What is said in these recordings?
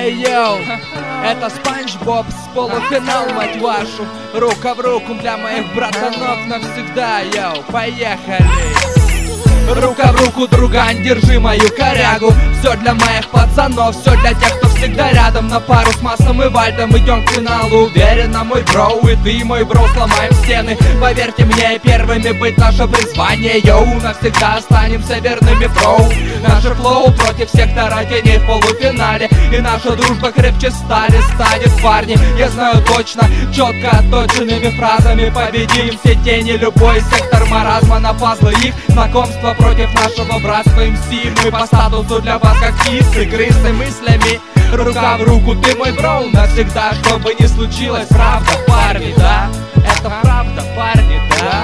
Эй, йоу, это Спанч Боб с полуфинал, мать вашу. Рука в руку для моих братанов навсегда, йоу, поехали. Рука в руку, друган, держи мою корягу. Все для моих пацанов, все для тех, кто всегда рядом. На пару с Массом и Вальдом идем к финалу. Уверенно, мой бро, и ты, мой бро, сломаем стены. Поверьте мне, первыми быть наше призвание. Йоу, навсегда останемся верными, бро. Наше флоу против сектора теней в полуфинале. И наша дружба крепче стали, станет, парни. Я знаю точно, четко отточенными фразами победим все тени, любой сектор маразма. На пазлы их знакомства против нашего братства МС. Мы по статусу для вас как птицы, крысы мыслями. Рука в руку, ты мой бро, навсегда, что бы ни случилось. Правда, парни, да? Это правда, парни, да?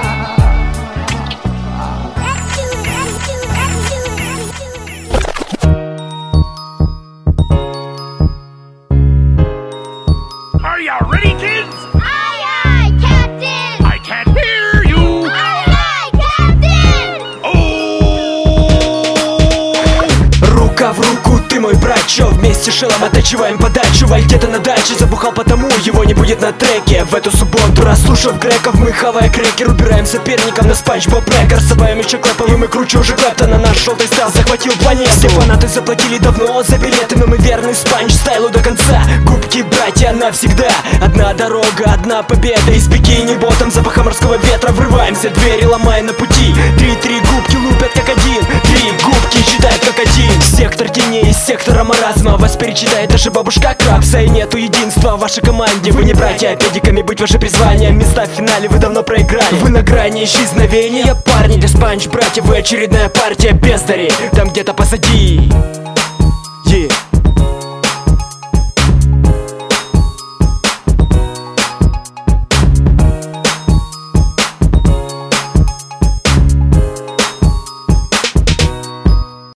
Are you ready, kids? Aye, aye, Captain! I can't hear you! Aye, aye, Captain! Рука в руку, ты мой брат, чё вместе шелом оттачиваем подачу. Валь где-то на даче забухал, потому его не будет на треке. В эту субботу, расслушав греков, мы, хавая крекер, убираем соперникам на Спанч Боб Рекер. Собаем еще клэповым и круче уже Клэптона. Наш желтый стайл захватил планету. Все фанаты заплатили давно за билеты, но мы верны Спанч стайлу до конца. Губки, братья, навсегда. Одна дорога, одна победа. Из бикини ботом, запаха морского ветра врываемся, двери ломая на пути. Три губки лупят как один, три губки считают как один. Сектор теней из сектора маразма. Вас перечитает даже бабушка Крабса. И нету единства в вашей команде. Вы не братья, педиками быть ваше призвание. Места в финале вы давно проиграли. Вы на грани исчезновения, парни. Для Спанч, братья, вы очередная партия бездари. Там где-то позади.